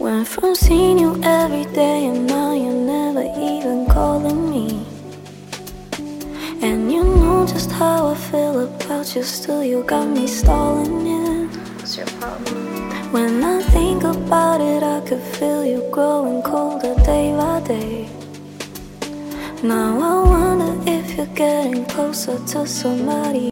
Went from seeing you every day and now you're never even calling me. And you know just how I feel about you, still you got me stalling, yeah. What's your problem? When I think about it, I could feel you growing colder day by day. Now I wonder if you're getting closer to somebody